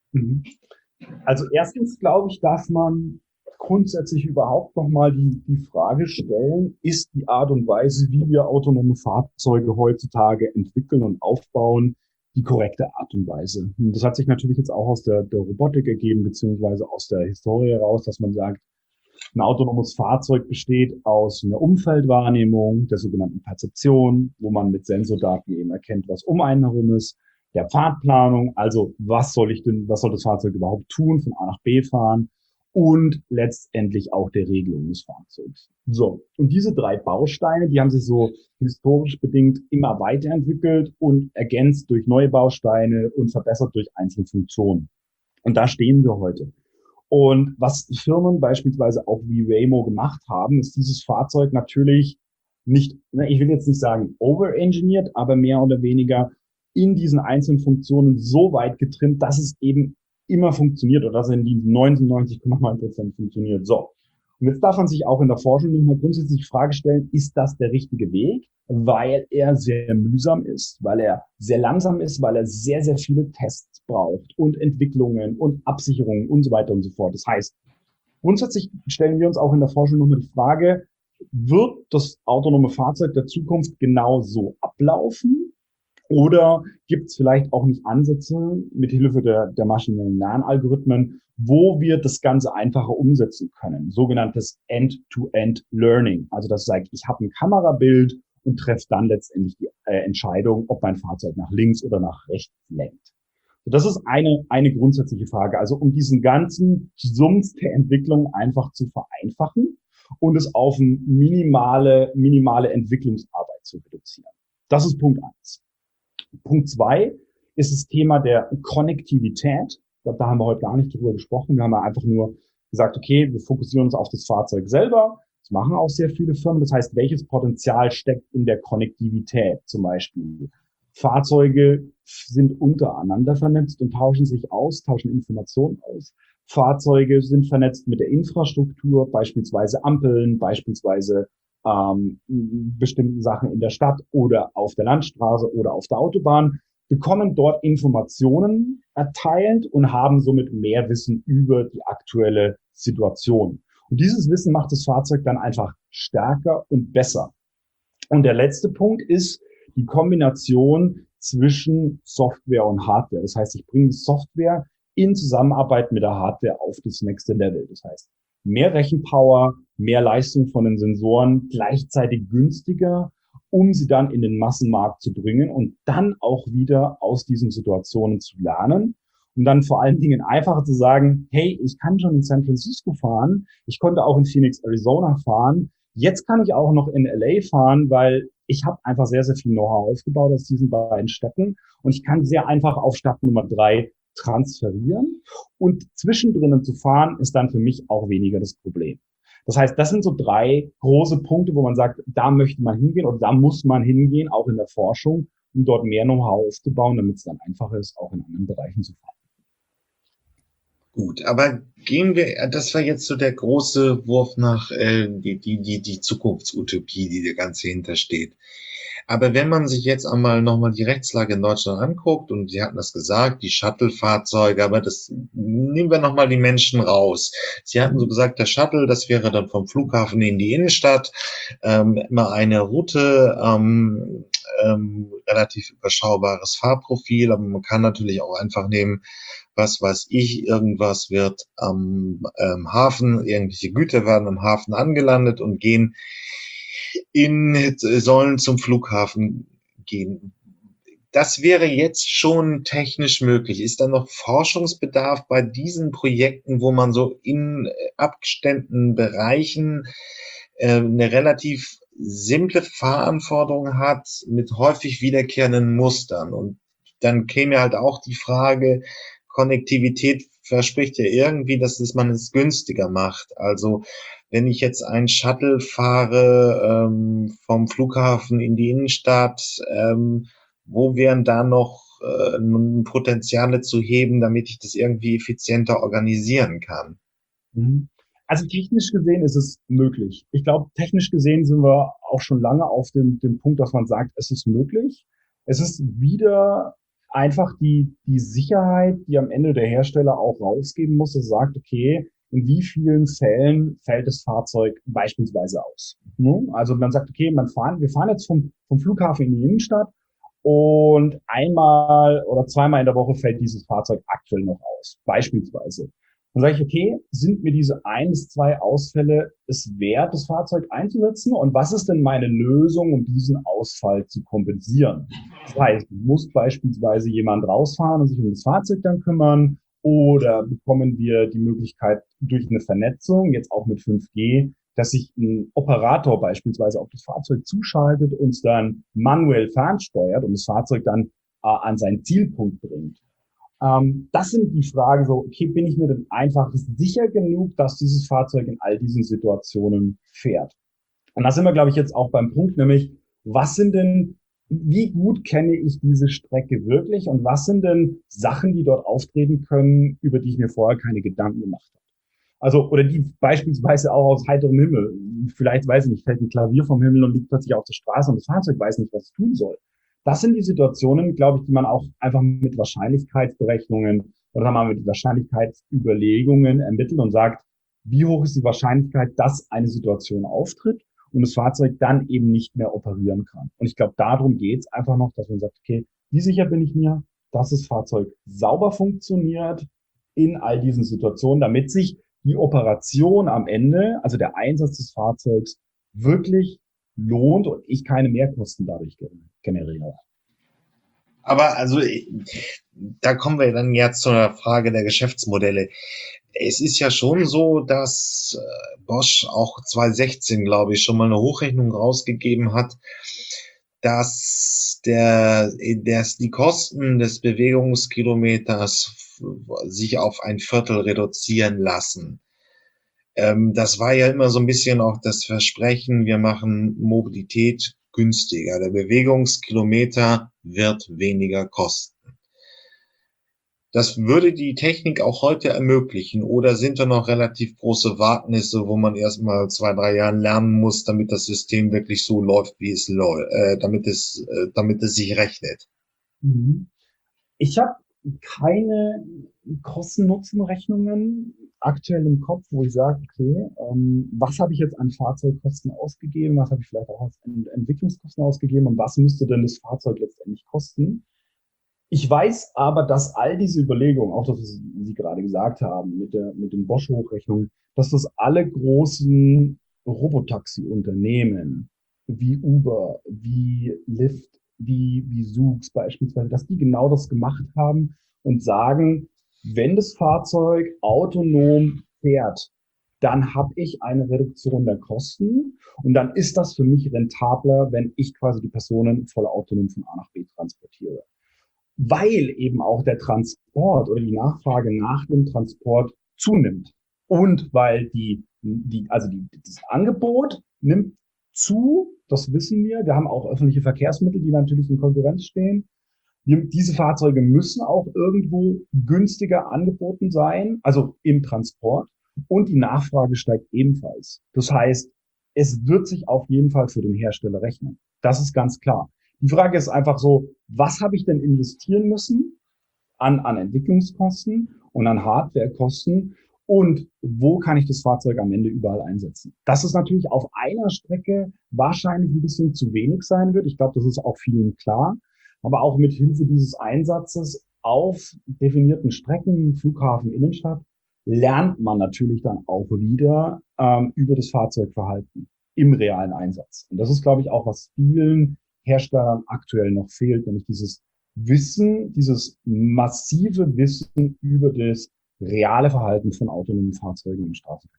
Also erstens, glaube ich, darf man grundsätzlich überhaupt nochmal die, die Frage stellen, ist die Art und Weise, wie wir autonome Fahrzeuge heutzutage entwickeln und aufbauen, die korrekte Art und Weise? Und das hat sich natürlich jetzt auch aus der, der Robotik ergeben, beziehungsweise aus der Historie heraus, dass man sagt, ein autonomes Fahrzeug besteht aus einer Umfeldwahrnehmung, der sogenannten Perzeption, wo man mit Sensordaten eben erkennt, was um einen herum ist, der Fahrtplanung, also was soll ich denn, was soll das Fahrzeug überhaupt tun, von A nach B fahren und letztendlich auch der Regelung des Fahrzeugs. So, und diese drei Bausteine, die haben sich so historisch bedingt immer weiterentwickelt und ergänzt durch neue Bausteine und verbessert durch einzelne Funktionen. Und da stehen wir heute. Und was Firmen beispielsweise auch wie Waymo gemacht haben, ist dieses Fahrzeug natürlich nicht, ich will jetzt nicht sagen overengineert, aber mehr oder weniger in diesen einzelnen Funktionen so weit getrimmt, dass es eben immer funktioniert oder dass es in die neunundneunzig Komma neun Prozent funktioniert. So. Und jetzt darf man sich auch in der Forschung nochmal grundsätzlich die Frage stellen, ist das der richtige Weg? Weil er sehr mühsam ist, weil er sehr langsam ist, weil er sehr, sehr viele Tests braucht und Entwicklungen und Absicherungen und so weiter und so fort. Das heißt, grundsätzlich stellen wir uns auch in der Forschung nochmal die Frage, wird das autonome Fahrzeug der Zukunft genau so ablaufen? Oder gibt es vielleicht auch nicht Ansätze mit Hilfe der, der maschinellen Lernalgorithmen, wo wir das Ganze einfacher umsetzen können? Sogenanntes End-to-End-Learning. Also das sagt, ich habe ein Kamerabild und treffe dann letztendlich die äh, Entscheidung, ob mein Fahrzeug nach links oder nach rechts lenkt. Das ist eine, eine grundsätzliche Frage. Also um diesen ganzen Sumpf der Entwicklung einfach zu vereinfachen und es auf eine minimale, minimale Entwicklungsarbeit zu reduzieren. Das ist Punkt eins. Punkt zwei, ist das Thema der Konnektivität. Ich glaube, da haben wir heute gar nicht drüber gesprochen. Wir haben ja einfach nur gesagt, okay, wir fokussieren uns auf das Fahrzeug selber. Das machen auch sehr viele Firmen. Das heißt, welches Potenzial steckt in der Konnektivität zum Beispiel? Fahrzeuge sind untereinander vernetzt und tauschen sich aus, tauschen Informationen aus. Fahrzeuge sind vernetzt mit der Infrastruktur, beispielsweise Ampeln, beispielsweise ähm, bestimmten Sachen in der Stadt oder auf der Landstraße oder auf der Autobahn, bekommen dort Informationen erteilt und haben somit mehr Wissen über die aktuelle Situation. Und dieses Wissen macht das Fahrzeug dann einfach stärker und besser. Und der letzte Punkt ist die Kombination zwischen Software und Hardware. Das heißt, ich bringe die Software in Zusammenarbeit mit der Hardware auf das nächste Level. Das heißt, mehr Rechenpower, mehr Leistung von den Sensoren, gleichzeitig günstiger, um sie dann in den Massenmarkt zu bringen und dann auch wieder aus diesen Situationen zu lernen. Und dann vor allen Dingen einfacher zu sagen, hey, ich kann schon in San Francisco fahren, ich konnte auch in Phoenix, Arizona fahren, jetzt kann ich auch noch in L A fahren, weil ich habe einfach sehr, sehr viel Know-how aufgebaut aus diesen beiden Städten und ich kann sehr einfach auf Stadt Nummer drei transferieren und zwischendrin zu fahren ist dann für mich auch weniger das Problem. Das heißt, das sind so drei große Punkte, wo man sagt, da möchte man hingehen oder da muss man hingehen, auch in der Forschung, um dort mehr Know-how aufzubauen, damit es dann einfacher ist, auch in anderen Bereichen zu fahren. Gut, aber gehen wir, das war jetzt so der große Wurf nach äh, die, die, die, die Zukunftsutopie, die der ganze hintersteht. Aber wenn man sich jetzt einmal nochmal die Rechtslage in Deutschland anguckt, und Sie hatten das gesagt, die Shuttle-Fahrzeuge, aber das nehmen wir nochmal die Menschen raus. Sie hatten so gesagt, der Shuttle, das wäre dann vom Flughafen in die Innenstadt, ähm, immer eine Route, ähm, ähm, relativ überschaubares Fahrprofil, aber man kann natürlich auch einfach nehmen, was weiß ich, irgendwas wird am ähm, Hafen, irgendwelche Güter werden am Hafen angelandet und gehen in, sollen zum Flughafen gehen. Das wäre jetzt schon technisch möglich. Ist da noch Forschungsbedarf bei diesen Projekten, wo man so in abgestemmten Bereichen äh, eine relativ simple Fahranforderung hat mit häufig wiederkehrenden Mustern? Und dann käme halt auch die Frage, Konnektivität verspricht ja irgendwie, dass es man es günstiger macht. Also wenn ich jetzt einen Shuttle fahre ähm, vom Flughafen in die Innenstadt, ähm, wo wären da noch äh, Potenziale zu heben, damit ich das irgendwie effizienter organisieren kann? Also technisch gesehen ist es möglich. Ich glaube, technisch gesehen sind wir auch schon lange auf dem, dem Punkt, dass man sagt, es ist möglich. Es ist wieder einfach die, die Sicherheit, die am Ende der Hersteller auch rausgeben muss, dass sagt, okay, in wie vielen Fällen fällt das Fahrzeug beispielsweise aus. Also man sagt, okay, man fahren, wir fahren jetzt vom, vom Flughafen in die Innenstadt und einmal oder zweimal in der Woche fällt dieses Fahrzeug aktuell noch aus, beispielsweise. Dann sage ich, okay, sind mir diese ein bis zwei Ausfälle es wert, das Fahrzeug einzusetzen? Und was ist denn meine Lösung, um diesen Ausfall zu kompensieren? Das heißt, muss beispielsweise jemand rausfahren und sich um das Fahrzeug dann kümmern? Oder bekommen wir die Möglichkeit durch eine Vernetzung, jetzt auch mit fünf G, dass sich ein Operator beispielsweise auf das Fahrzeug zuschaltet, uns dann manuell fernsteuert und das Fahrzeug dann äh, an seinen Zielpunkt bringt? Ähm, das sind die Fragen so, okay, bin ich mir denn einfach sicher genug, dass dieses Fahrzeug in all diesen Situationen fährt? Und da sind wir, glaube ich, jetzt auch beim Punkt, nämlich, was sind denn, wie gut kenne ich diese Strecke wirklich und was sind denn Sachen, die dort auftreten können, über die ich mir vorher keine Gedanken gemacht habe? Also, oder die beispielsweise auch aus heiterem Himmel, vielleicht, weiß ich nicht, fällt ein Klavier vom Himmel und liegt plötzlich auf der Straße und das Fahrzeug weiß nicht, was es tun soll. Das sind die Situationen, glaube ich, die man auch einfach mit Wahrscheinlichkeitsberechnungen oder sagen wir mal mit Wahrscheinlichkeitsüberlegungen ermittelt und sagt, wie hoch ist die Wahrscheinlichkeit, dass eine Situation auftritt und das Fahrzeug dann eben nicht mehr operieren kann. Und ich glaube, darum geht es einfach noch, dass man sagt, okay, wie sicher bin ich mir, dass das Fahrzeug sauber funktioniert in all diesen Situationen, damit sich die Operation am Ende, also der Einsatz des Fahrzeugs, wirklich lohnt und ich keine Mehrkosten dadurch generiere. Aber also, da kommen wir dann ja zur Frage der Geschäftsmodelle. Es ist ja schon so, dass Bosch auch zwanzig sechzehn, glaube ich, schon mal eine Hochrechnung rausgegeben hat, dass der, dass die Kosten des Bewegungskilometers sich auf ein Viertel reduzieren lassen. Ähm, das war ja immer so ein bisschen auch das Versprechen, wir machen Mobilität günstiger. Der Bewegungskilometer wird weniger kosten. Das würde die Technik auch heute ermöglichen, oder sind da noch relativ große Wagnisse, wo man erst mal zwei, drei Jahren lernen muss, damit das System wirklich so läuft, wie es läuft, äh, damit es, äh, damit es sich rechnet? Mhm. Ich habe keine Kosten-Nutzen-Rechnungen aktuell im Kopf, wo ich sage, okay, ähm, was habe ich jetzt an Fahrzeugkosten ausgegeben, was habe ich vielleicht auch an Entwicklungskosten ausgegeben und was müsste denn das Fahrzeug letztendlich kosten? Ich weiß aber, dass all diese Überlegungen, auch das, was Sie gerade gesagt haben, mit der, mit den Bosch-Hochrechnungen, dass das alle großen Robotaxi-Unternehmen wie Uber, wie Lyft, wie, wie Zoox beispielsweise, dass die genau das gemacht haben und sagen, wenn das Fahrzeug autonom fährt, dann habe ich eine Reduktion der Kosten und dann ist das für mich rentabler, wenn ich quasi die Personen voll autonom von A nach B transportiere, weil eben auch der Transport oder die Nachfrage nach dem Transport zunimmt. Und weil die, die also die, das Angebot nimmt zu, das wissen wir. Wir haben auch öffentliche Verkehrsmittel, die natürlich in Konkurrenz stehen. Wir, diese Fahrzeuge müssen auch irgendwo günstiger angeboten sein, also im Transport. Und die Nachfrage steigt ebenfalls. Das heißt, es wird sich auf jeden Fall für den Hersteller rechnen. Das ist ganz klar. Die Frage ist einfach so, was habe ich denn investieren müssen an, an Entwicklungskosten und an Hardwarekosten und wo kann ich das Fahrzeug am Ende überall einsetzen? Dass es natürlich auf einer Strecke wahrscheinlich ein bisschen zu wenig sein wird. Ich glaube, das ist auch vielen klar. Aber auch mit Hilfe dieses Einsatzes auf definierten Strecken, Flughafen, Innenstadt, lernt man natürlich dann auch wieder ähm, über das Fahrzeugverhalten im realen Einsatz. Und das ist, glaube ich, auch, was vielen Herstellern aktuell noch fehlt, nämlich dieses Wissen, dieses massive Wissen über das reale Verhalten von autonomen Fahrzeugen im Straßenverkehr.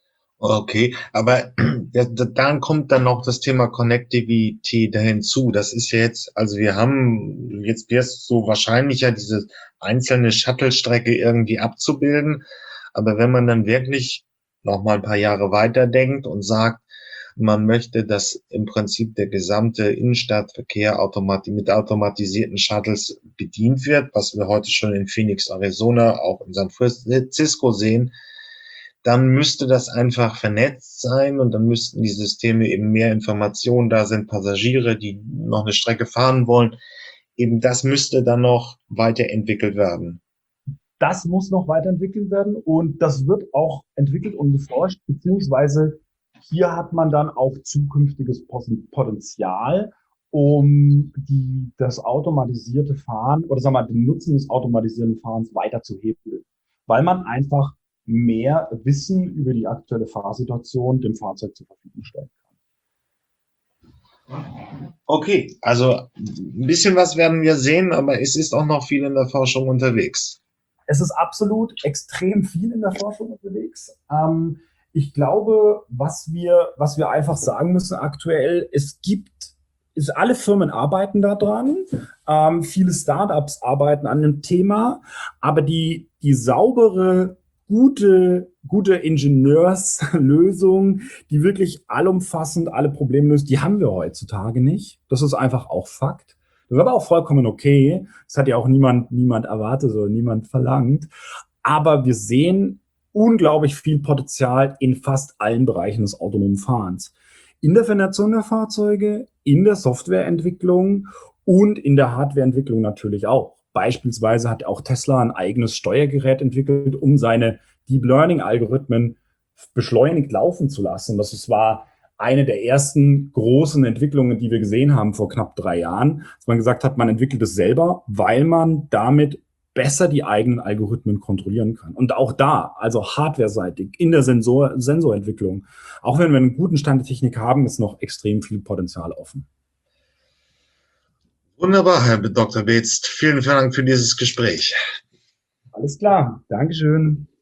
Okay, aber ja, da- dann kommt dann noch das Thema Connectivity da hinzu. Das ist ja jetzt, also wir haben, jetzt wäre es so wahrscheinlicher, diese einzelne Shuttle-Strecke irgendwie abzubilden. Aber wenn man dann wirklich noch mal ein paar Jahre weiterdenkt und sagt, man möchte, dass im Prinzip der gesamte Innenstadtverkehr automati mit automatisierten Shuttles bedient wird, was wir heute schon in Phoenix, Arizona, auch in San Francisco sehen, dann müsste das einfach vernetzt sein und dann müssten die Systeme eben mehr Informationen, da sind Passagiere, die noch eine Strecke fahren wollen, eben das müsste dann noch weiterentwickelt werden. Das muss noch weiterentwickelt werden und das wird auch entwickelt und geforscht, beziehungsweise hier hat man dann auch zukünftiges Potenzial, um die, das automatisierte Fahren oder sagen wir mal, den Nutzen des automatisierten Fahrens weiter zu hebeln, weil man einfach mehr Wissen über die aktuelle Fahrsituation dem Fahrzeug zur Verfügung stellt. Okay, also ein bisschen was werden wir sehen, aber es ist auch noch viel in der Forschung unterwegs. Es ist absolut extrem viel in der Forschung unterwegs. Ähm, ich glaube, was wir, was wir einfach sagen müssen aktuell, es gibt, ist, alle Firmen arbeiten daran, ähm, viele Startups arbeiten an dem Thema, aber die, die saubere, gute, gute Ingenieurslösung, die wirklich allumfassend alle Probleme löst, die haben wir heutzutage nicht. Das ist einfach auch Fakt. Das ist aber auch vollkommen okay. Das hat ja auch niemand, niemand erwartet oder niemand verlangt. Aber wir sehen unglaublich viel Potenzial in fast allen Bereichen des autonomen Fahrens. In der Vernetzung der Fahrzeuge, in der Softwareentwicklung und in der Hardwareentwicklung natürlich auch. Beispielsweise hat auch Tesla ein eigenes Steuergerät entwickelt, um seine Deep Learning Algorithmen beschleunigt laufen zu lassen. Das war eine der ersten großen Entwicklungen, die wir gesehen haben vor knapp drei Jahren, dass man gesagt hat, man entwickelt es selber, weil man damit besser die eigenen Algorithmen kontrollieren kann. Und auch da, also hardwareseitig, in der Sensor Sensorentwicklung, auch wenn wir einen guten Stand der Technik haben, ist noch extrem viel Potenzial offen. Wunderbar, Herr Doktor Beetz. Vielen Dank für dieses Gespräch. Alles klar. Dankeschön.